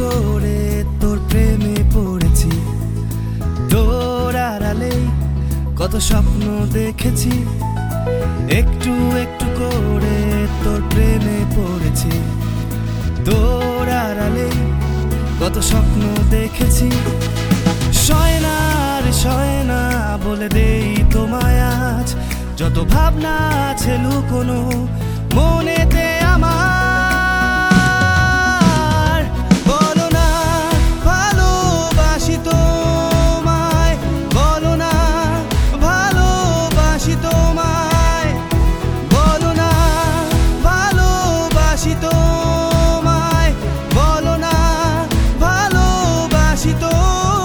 করে তোর প্রেমে পড়েছি, তোর আড়ালে কত স্বপ্ন দেখেছি। একটু একটু করে তোর প্রেমে পড়েছি, তোর আড়ালে কত স্বপ্ন দেখেছি। সয় না রে সয় না বলে দেই তোমায় আজ, যত ভাবনা আছে লুকোনো মনেতে আমার। বলো না ভালোবাসি তোমায়, বলো না ভালোবাসি তোমায়, বলো না ভালোবাসি তোমায়, বলো না ভালোবাসি তোমায়।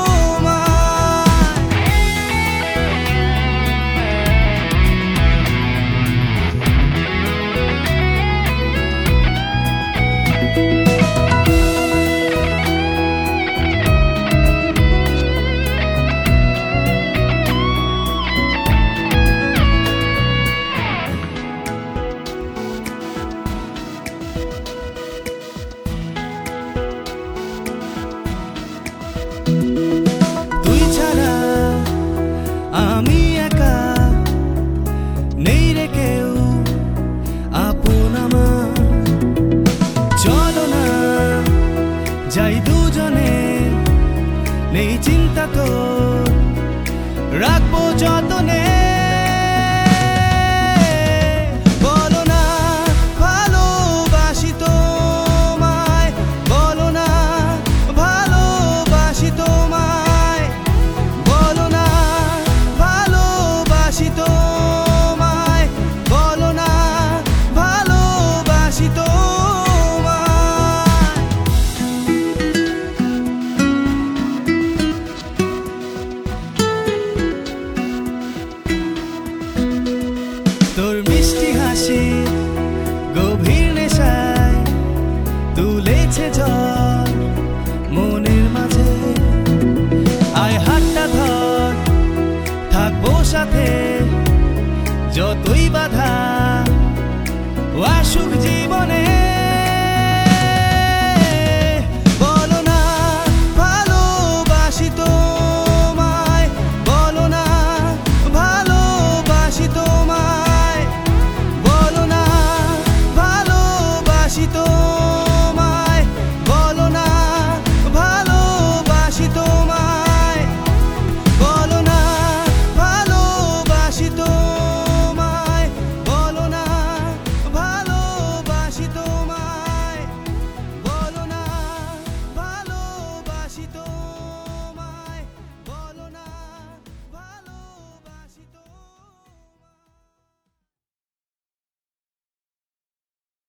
তুই ছাড়া আমি একা, নেই রে কেউ আপন আমার। চলো না যাই দুজনে, নেই চিন্তা তো রাখবো যতনে। বলো না ভালোবাসি তোমায়, বলো না ভালোবাসি তোমায়, বলো না ভালোবাসি তোমায়, বলো না ভালোবাসি তোমায়। তোর মিষ্টি হাসি গভীর নেশায় তুলেছে জল,